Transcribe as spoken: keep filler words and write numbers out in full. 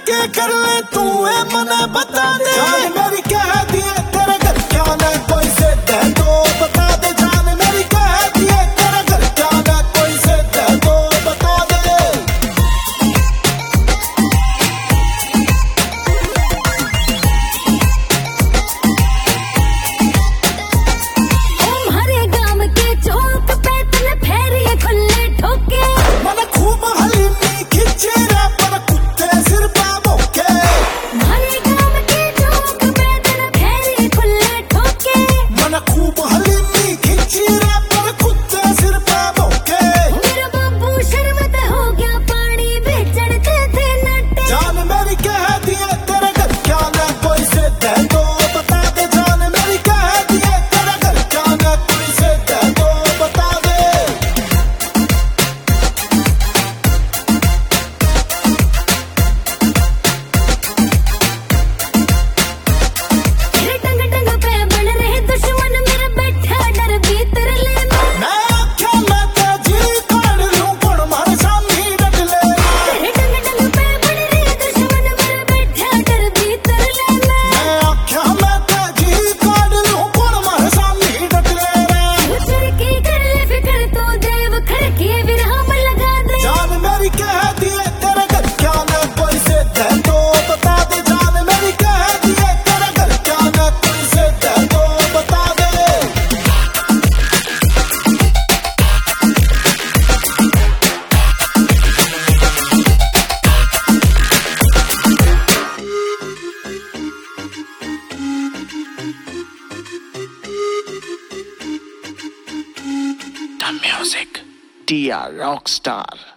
के कर ले तू है मने बता दे जान मेरी कह दिए तेरे घर क्या ना कोई से दे दो बता दे जान मेरी कह दिए तेरे घर क्या ना कोई से दे दो बता दे। हमारे गांव के चौक पे तन फेरी खुले ठोके मन खूब हलीमी खिंचे रे पर कुत्ते सिर पे भोके। हमारे गांव के चौक पे तन फेरी खुले ठोके मन खूब हलीमी खिंचे रे पर कुत्ते सिर पे भोके। मेरा बाबू शर्मत हो गया पानी बेचन ते थे नटे जान मेरी कह दिए तेरे घर क्या ना कोई से दे दो बता दे जान मेरी कह दिए तेरे घर क्या ना कोई से दे दो बता दे। तेरे टंग टंग पे बन रहे दुश्मन मेरा बैठा डर भीतर ले में मैं आख्या मैं तेजी काढ़ लूं पण मार सामी डट ले। तेरे टंग टंग पे बन रहे दुश्मन मेरा बैठा डर भीतर ले में मैं आख्या मैं तेजी काढ़ लूं पण मार सामी डट ले रे। फिर की कर ले फिकर तो देव खड़के विराम लगा दे जान मेरी कह दिए तेरे घर क्या ना कोई से दे दो बता दे जान मेरी कह दिए तेरे घर क्या ना कोई से दे दो बता दे। The music, Tia Rockstar.